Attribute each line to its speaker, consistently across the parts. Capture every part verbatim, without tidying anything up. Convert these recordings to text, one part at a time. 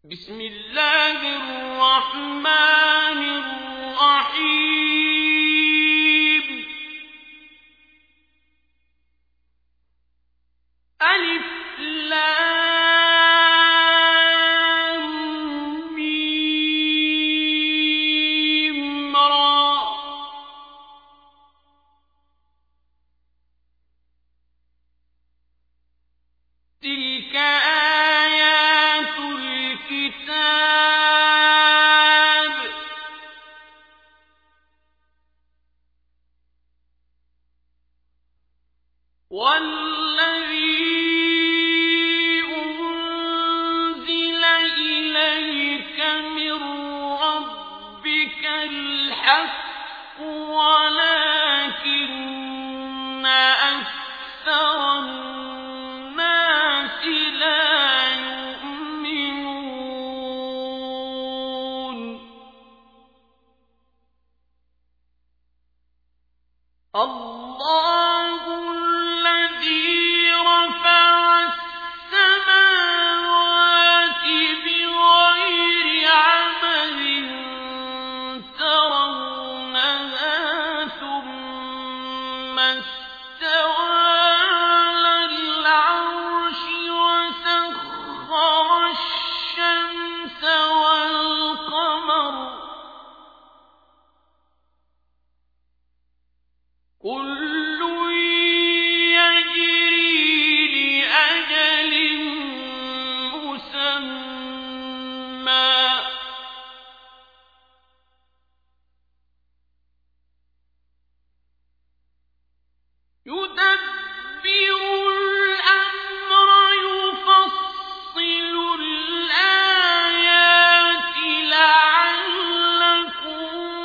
Speaker 1: بسم الله الرحمن الرحيم ألف لام ميم را تلك آيات الكتاب والذي أنزل إليك من ربك الحق ولكن أكثر الناس لا يؤمنون الله الذي رفع السماوات بغير عمد ترونها ثم استوى على العرش وسخر الشمس والقمر كل يجري لأجل مسمى يدبر الأمر يفصل الآيات لعلكم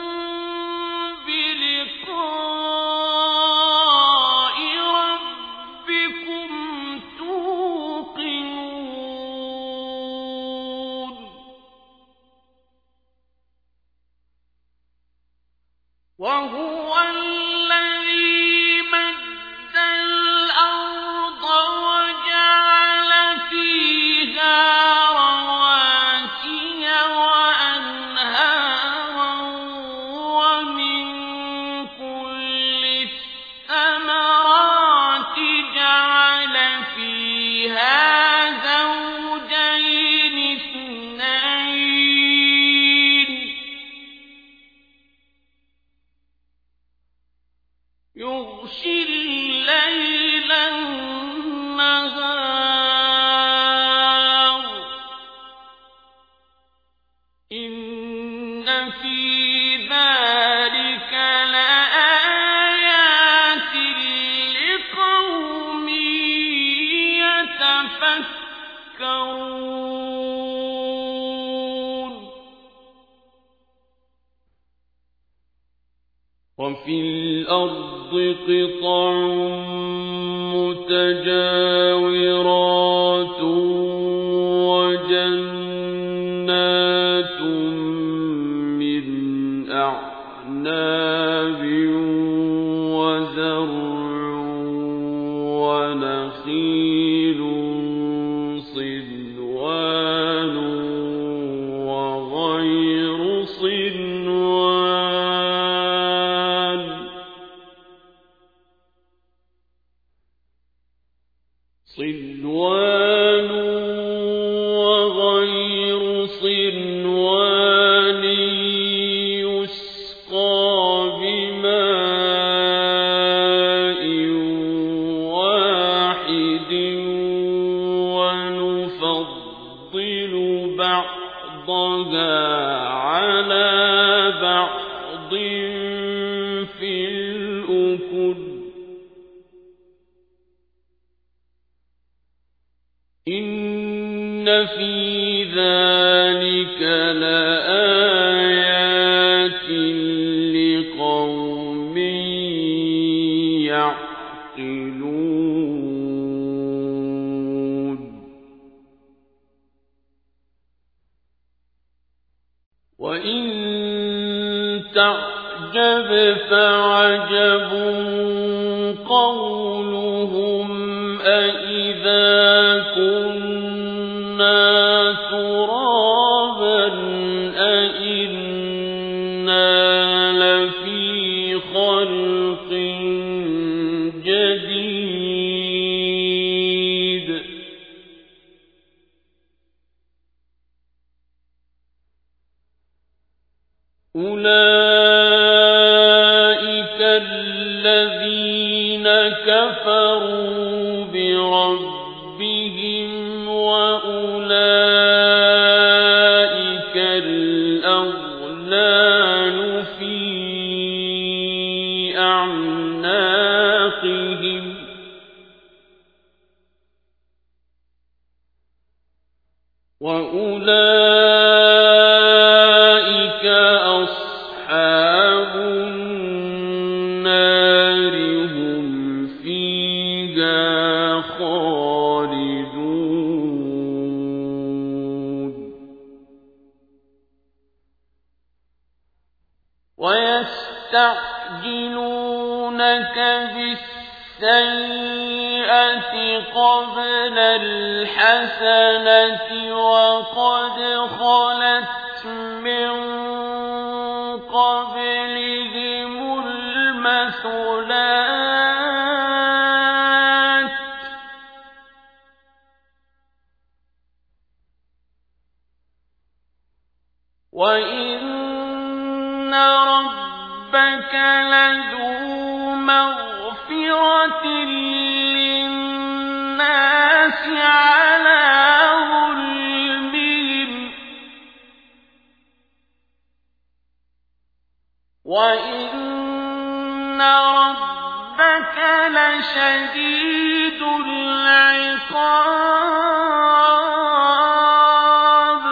Speaker 1: بلقاء ربكم توقنون وهو الذي مد الأرض وجعل فيها رواسي وأنهارا ومن كل الثمرات جعل فيها زوجين اثنين يغشي الليل النهار إن في ذلك لآيات لقوم يتفكرون وفي الأرض قطع متجاورات وجنات من أعناب وزرع ونخيل صنوان وغير صنوان صنوان وغير صنوان يسقى بماء واحد ونفضل بعضها على بعض في الأكل إن في ذلك لآيات لقوم يعقلون وإن تعجب فعجب قولهم أإذا كنا ترابا أولئك الذين كفروا بربهم وأولئك الأغلال في أعناقهم وأولئك أصحاب النار هم فيها خالدون ويستعجلونك بالسيئة قبل الحسنة وقد خلت من قبلهم المثلات وإن ربك لذو مغفرة للناس على ظلمهم وإن ربك لشديد العقاب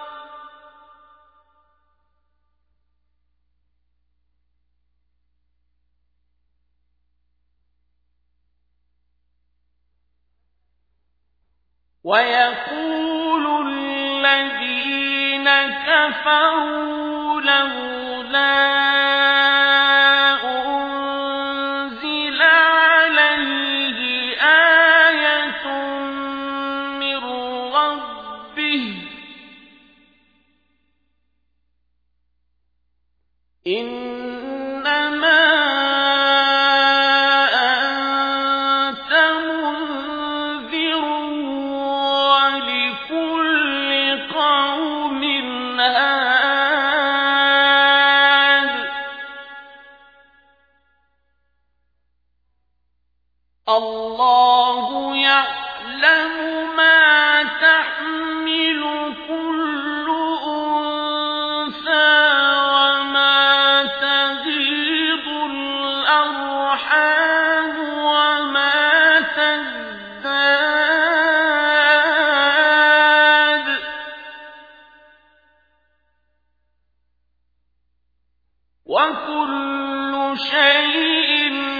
Speaker 1: ويقول الذين كفروا لولا أنزل عليه آية من ربه إنما أنت منذر ولكل قوم هاد الله يعلم ما تحمل كل أنثى وما تغيض الأرحام وما تزداد وكل شيء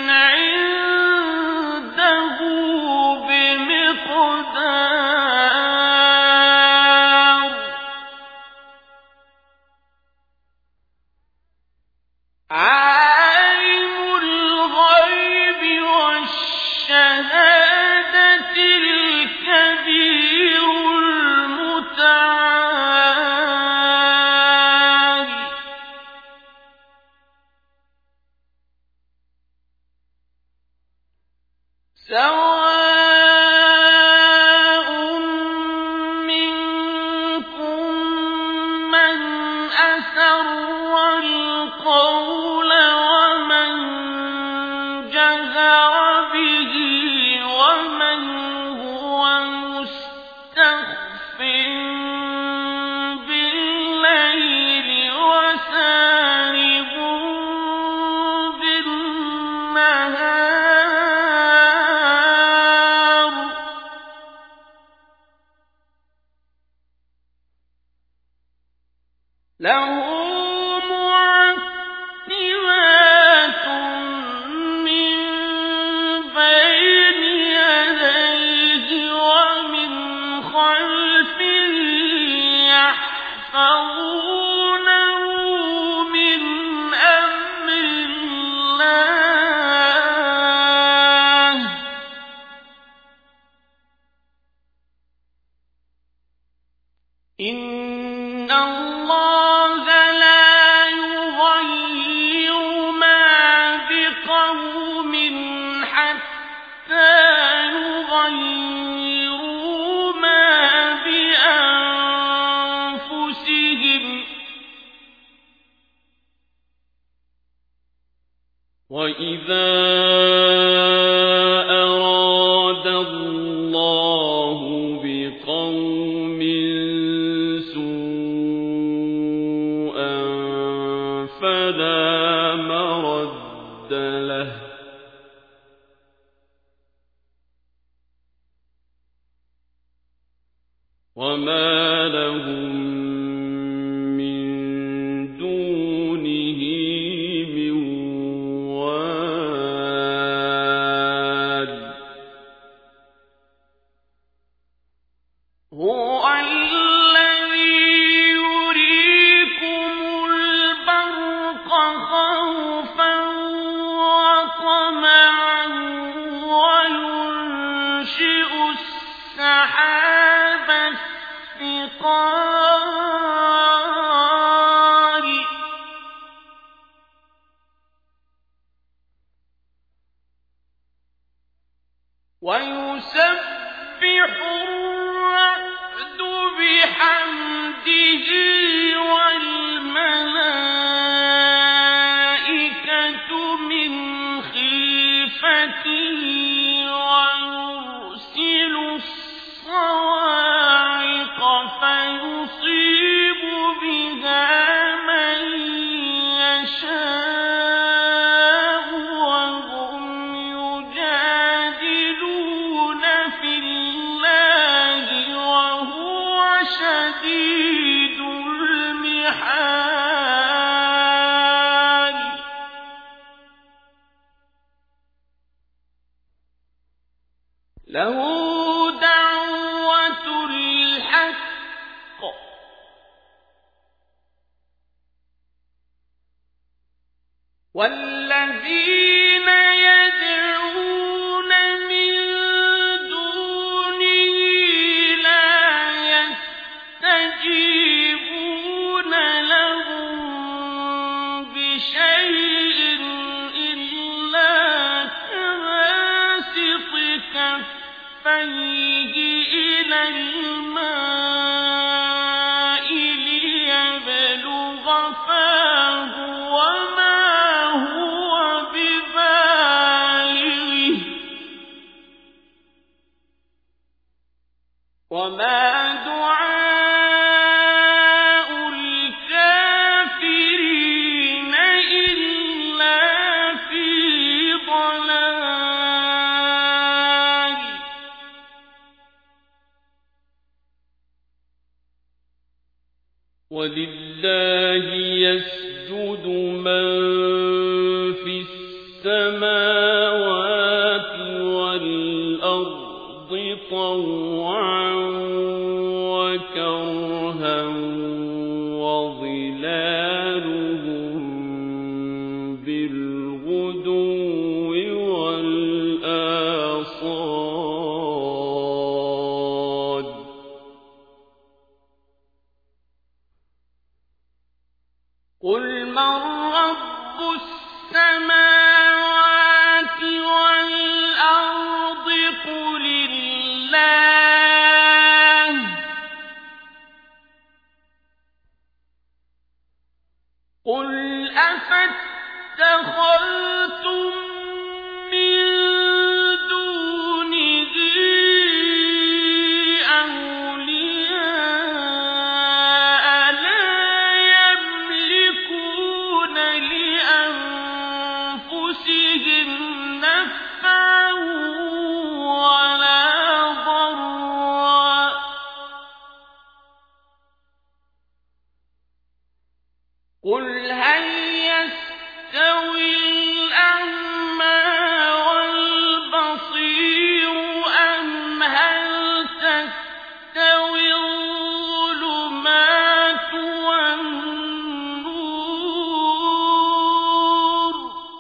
Speaker 1: عنده بمقدار عالم الغيب والشهادة الكبير المتعال سواء منكم من أسر القول ومن جهر به ومن هو مستخف بالليل وسارب بالنهار له معقبات من بين يديه ومن خلفه يحفظونه من أمر الله إن الله لا يغير ما بقوم حتى يغيروا ما بأنفسهم وإذا أراد الله بقوم سوءا فلا مرد له وما لهم من دونه من وال هو الذي يريكم البرق خوفا وطمعا وينشئ السحاب الثقال ويسبح الرعد بحمده والملائكة من خيفته ويرسل الصواعق فيصيب بها من يشاء وهم يجادلون في الله وهو شديد المحال له دعوة الحق والذين يدعون من دونه لا يستجيبون لهم بشيء إلا كباسط كفيه إلى الماء ليبلغ فاه وما هو ببالغه وما دعاء الكافرين إلا في ضلال ولله يسجد من في السماوات والأرض طوعا وكرها وظلالهم بالغدو والآصال قل من رب السماوات والأرض قل الله قل أفاتخذتم من دونه أولياء لا يملكون لأنفسهم نفعا ولا ضرا قل هل يستوي الأعمى والبصير أم هل تستوي الظلمات والنور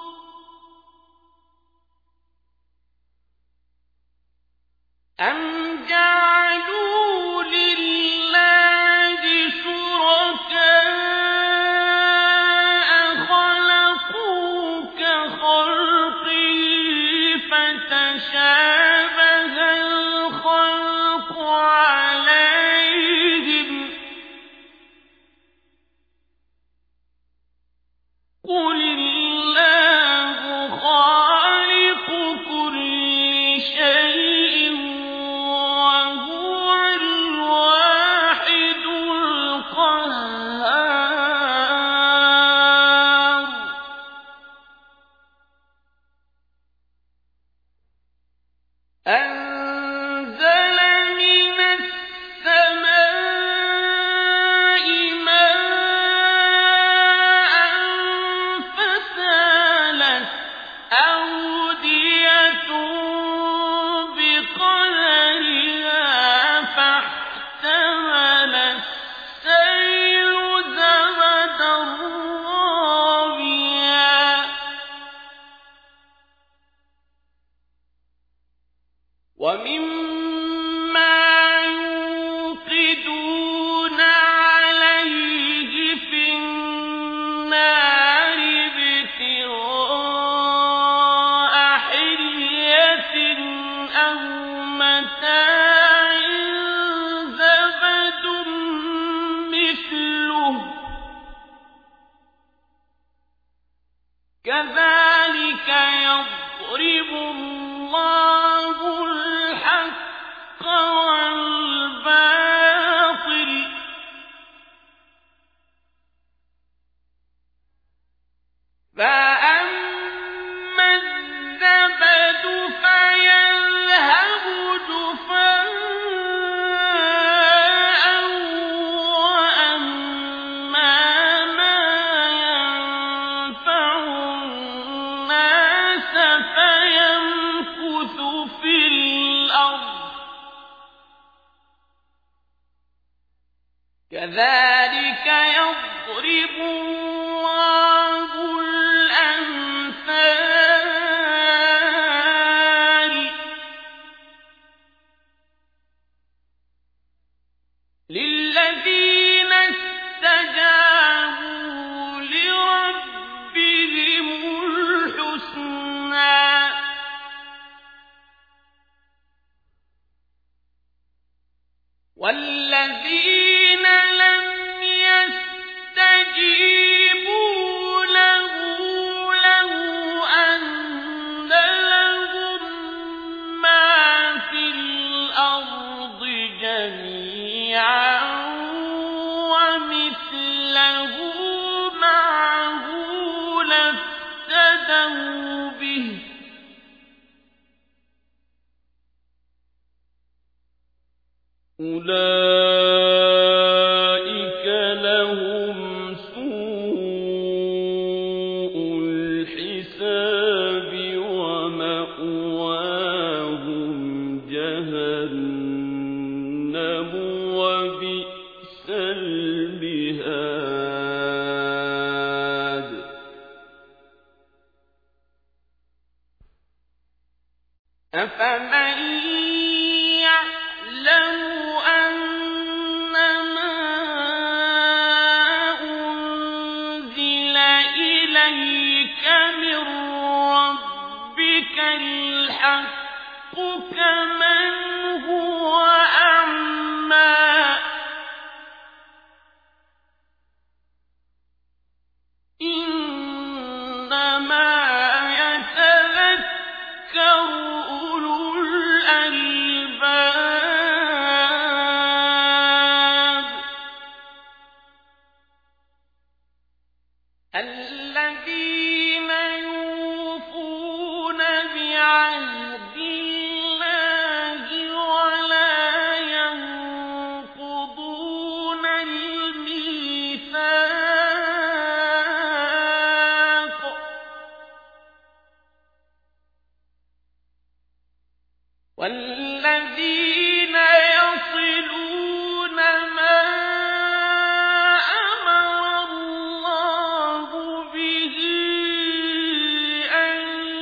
Speaker 1: أم جعلوا لله شركاء خلقوا كذلك يضرب الله الأمثال للذين استجابوا لربهم الحسنى والذين لم يستجيبوا له لو أن لهم ما في الأرض جميعا ومثله معه لافتدوا به أولئك لهم سوء الحساب ومأواهم جهنم وبئس المهاد أفمن يعلم أنما أنزل إليك من ربك الحق كمن هو أعمى إنما يتذكر أولو الألباب الذين يوفون بعهد الله ولا ينقضون الميثاق والذين يصلون ما أمر الله به أن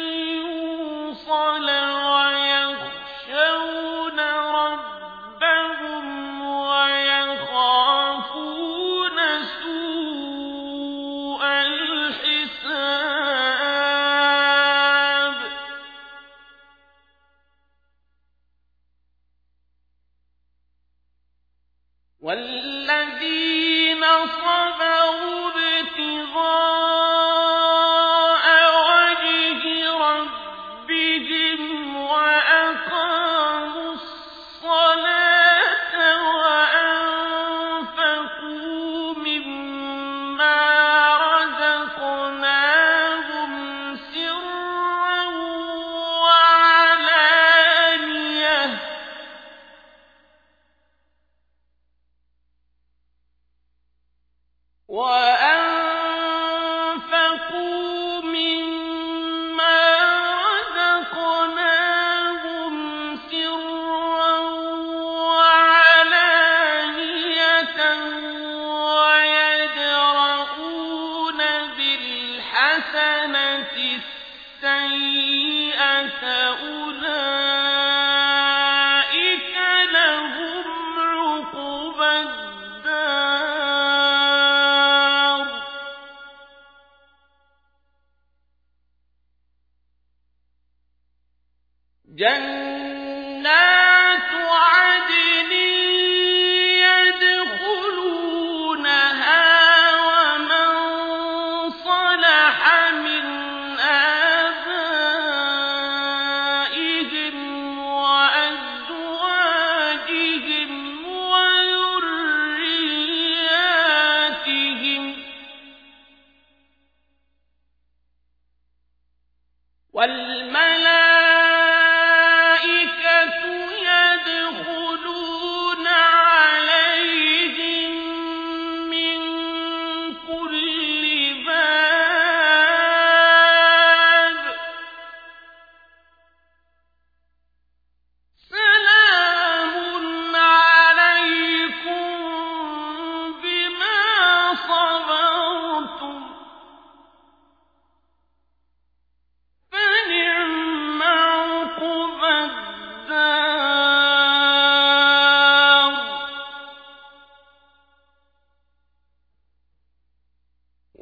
Speaker 1: يوصل ويخشون ربهم ويخافون سوء الحساب والذين صبروا ابتغاء وجه ربهم وأقاموا الصلاة وأنفقوا مما رزقناهم سرا وعلانية وأنفقوا مما رزقناهم سرا وعلانية ويدرؤون بالحسنة السيئة أولئك لهم عقبى الدار جنات عدن يدخلونها ومن صلح من آبائهم وأزواجهم وذرياتهم والملائكة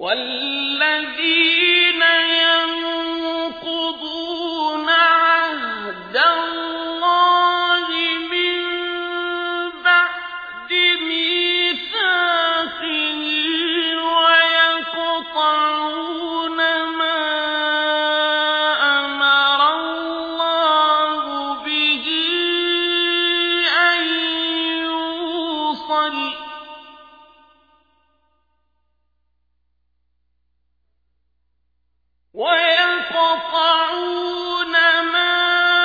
Speaker 1: والذين ينقضون عهد الله من بعد ميثاقه ويقطعون ما أمر الله به أن يوصل ويقطعون ما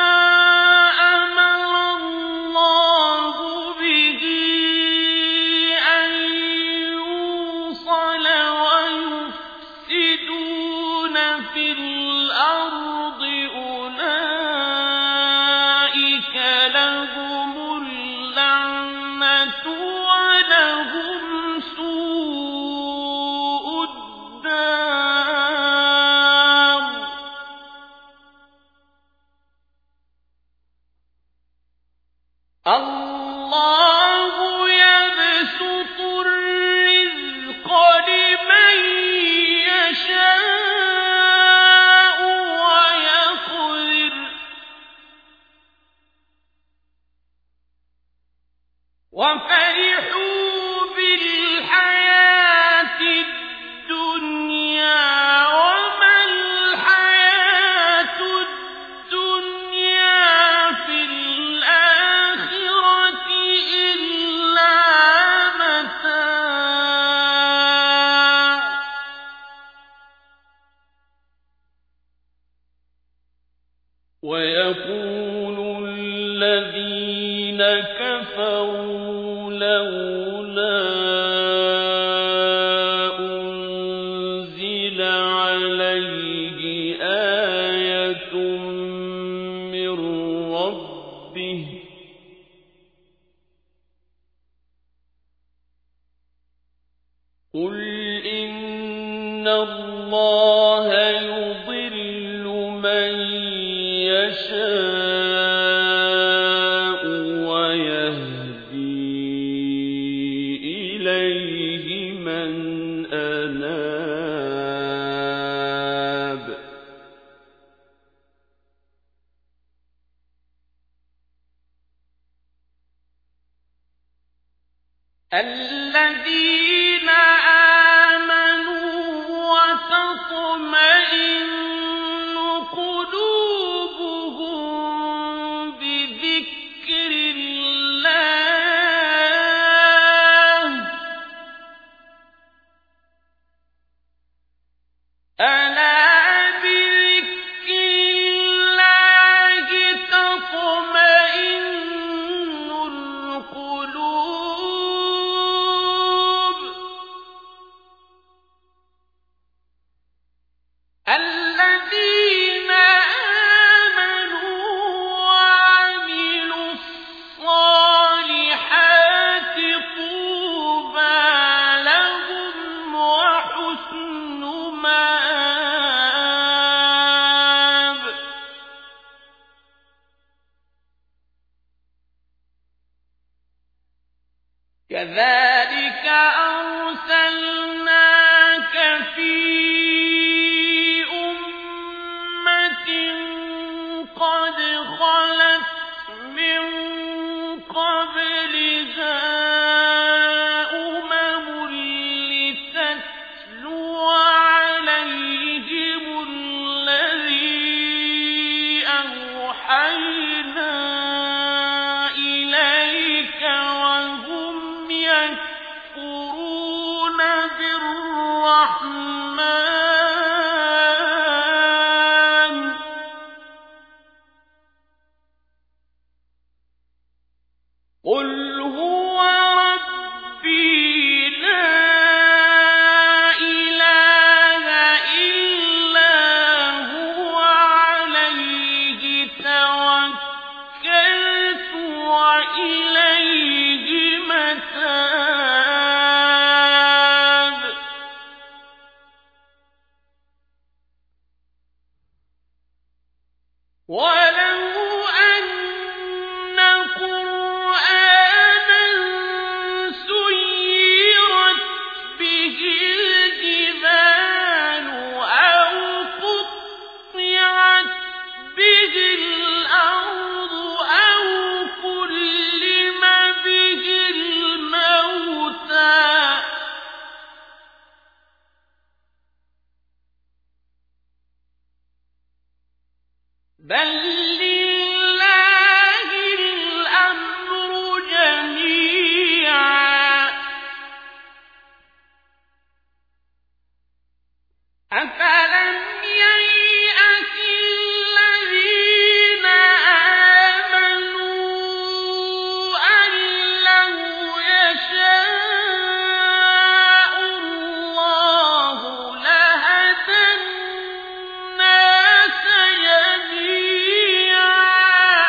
Speaker 1: أمر الله به أن يوصل ويفسدون في الأرض أولئك لهم اللعنة ولهم سوء الدار. الله يبسط الرزق لمن يشاء ويقدر وفرحوا بالحياة الدنيا وما الحياة الدنيا في الآخرة إلا متاع. ويقول الذين كفروا لولا أنزل عليه آية من ربه قل إن الله يضل من يشاء ويهدي إليه من أناب. الذين آمنوا وتطمئن قلوبهم بذكر الله ألا بذكر الله تطمئن القلوب. الذين آمنوا وعملوا الصالحات طوبى لهم وحسن مآب. كذلك أرسلناك في أمة قد خلت من قبلها أمم لتتلو عليهم الذي أوحينا إليك وهم يكفرون بالرحمن قل هو ربي لا إله إلا هو عليه توكلت وإليه متاب. بل لله الأمر جميعا أفلم ييأس الذين آمنوا أن لو يشاء الله لهدى الناس جميعا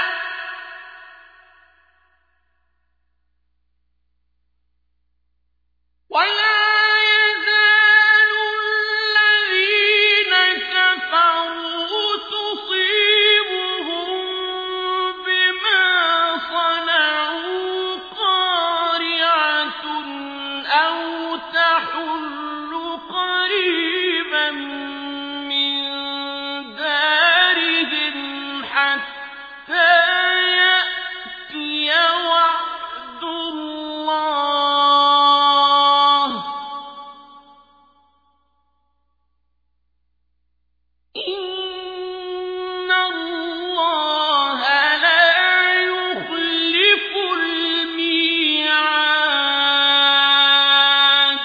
Speaker 1: ولا يزال الذين كفروا تصيبهم بما صنعوا قارعة أو تحل قريبا من دارهم حتى يأتي وعد الله إن الله لا يخلف الميعاد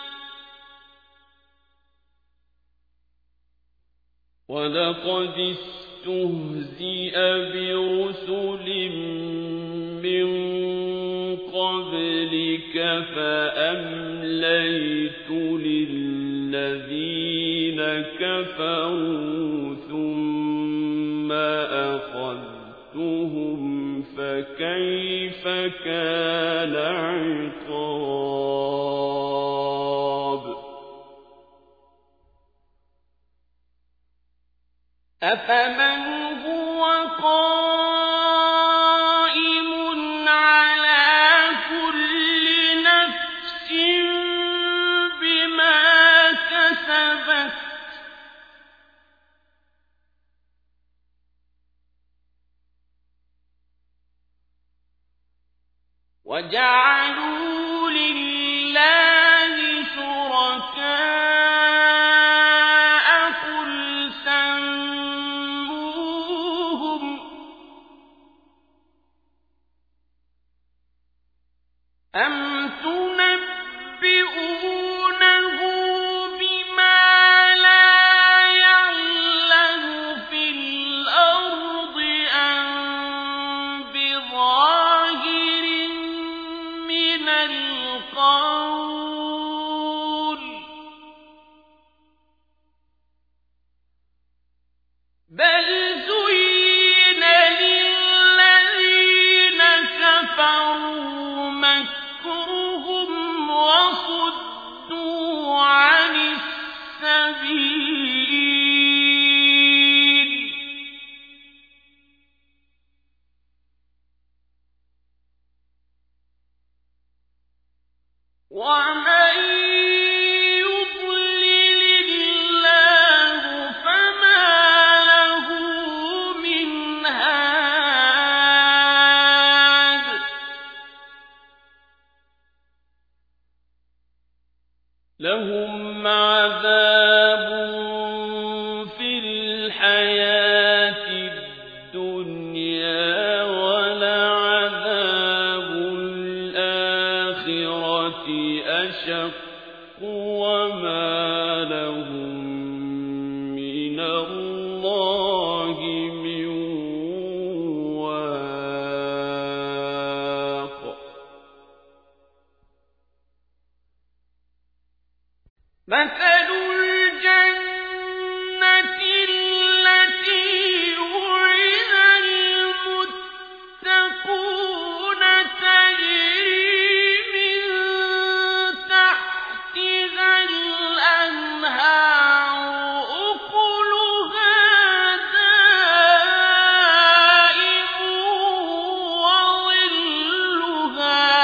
Speaker 1: ولقد استهزئ برسل من قبلك فأمليت للذين كفروا ثم أخذتهم فكيف كان عقاب أفمن هو قائم على كل نفس بما كسبت وجعلوا لله شركاء قل سموهم أم تنبئونه بما لا يعلم في الأرض أم بظاهر من القول بل زين للذين كفروا مكرهم وصدوا عن السبيل ومن يضلل الله فما له من هاد لهم عذاب في الحياة الدنيا ولعذاب الآخرة أشق وما لهم من الله من واق مثل الجنة التي وعد المتقون تجري من تحتها الأنهار أكلها دائم وظلها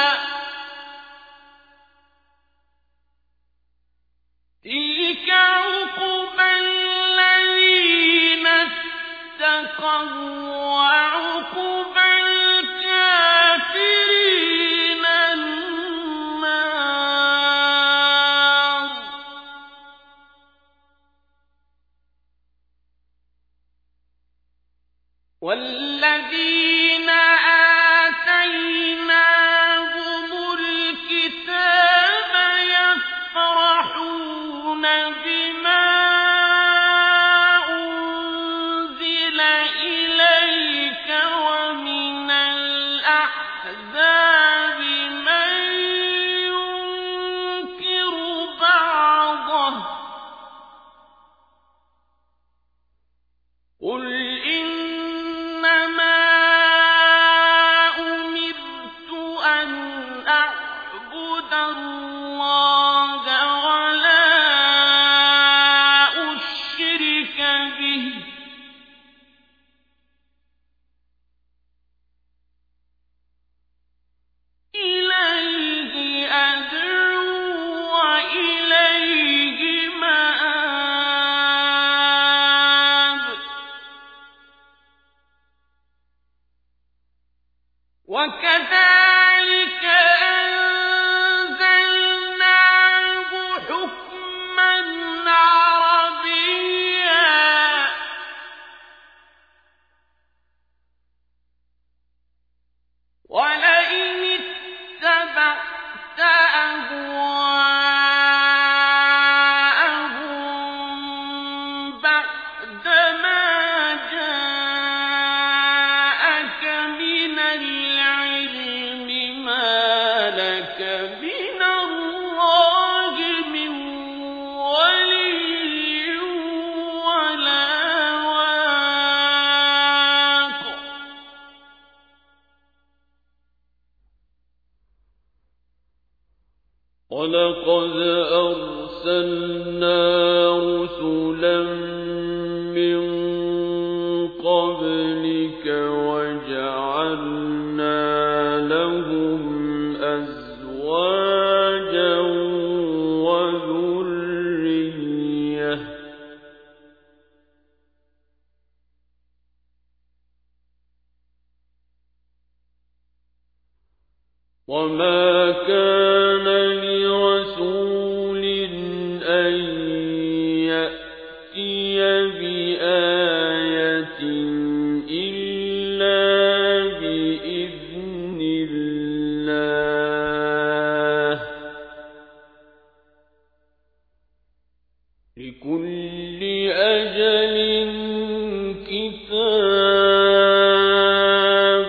Speaker 1: تلك عقبى الذين اتقوا وعقبى الكافرين النار والذين آتيناهم الكتاب يفرحون بما أنزل إليك ومن الأحزاب من ينكر بعضه قل إنما أمرت أن أعبد الله ولا أشرك به إليه أدعو وإليه مآب وكذلك أنزلناه حكما عربيا ولئن اتبعت أهواءهم بعدما جاءك من العلم ما لك من الله من ولي ولا واق ولقد أرسلنا رسلا من قبلك وجعلنا لهم أزواجا وذرية وما كان لرسول أن يأتي بآية إلا بإذن الله لكل أجل كتاب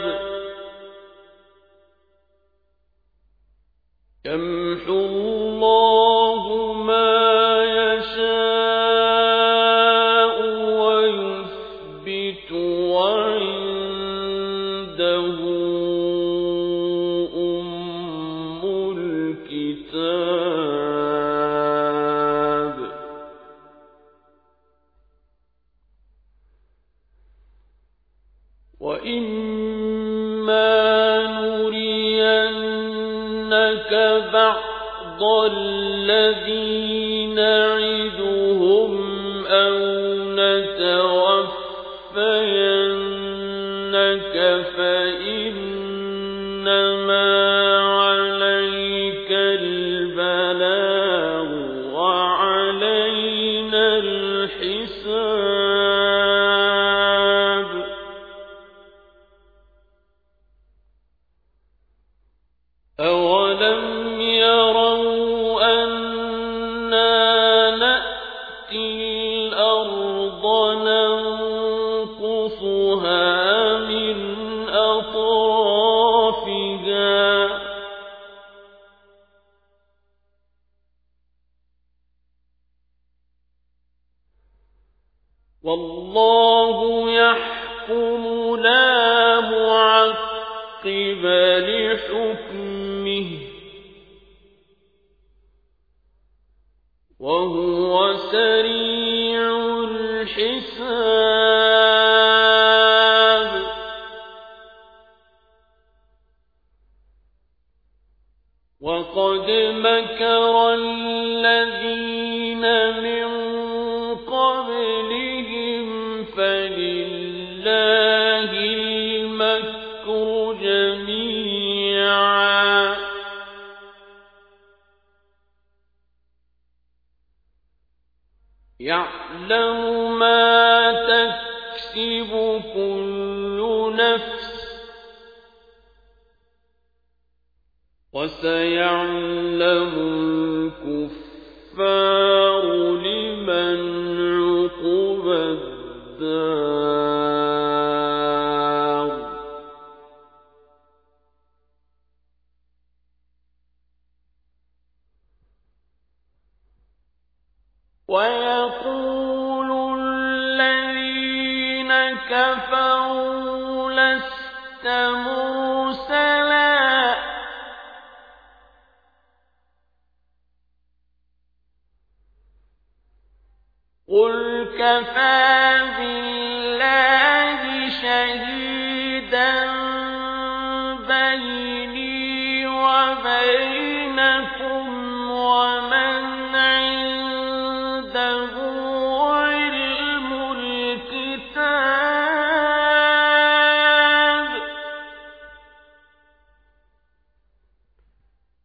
Speaker 1: يمحو الله ما يشاء ويثبت وعنده أم الكتاب وإما نرينك بعض الذي نعدهم أو نتوفينك فإنما عليك البلاغ وعلينا الحساب أولم يروا أنا نأتي الأرض ننقصها من أطرافها والله يحكم لا معقب لحكمه وهو سريع الحساب وقد مكر الذين من قبلهم فلله المكر جميعا يعلم ما تكسب كل وسيعلم الكفار لمن عقبى الدار. ويقول الذين كفروا لست مرسلا قل كفى بالله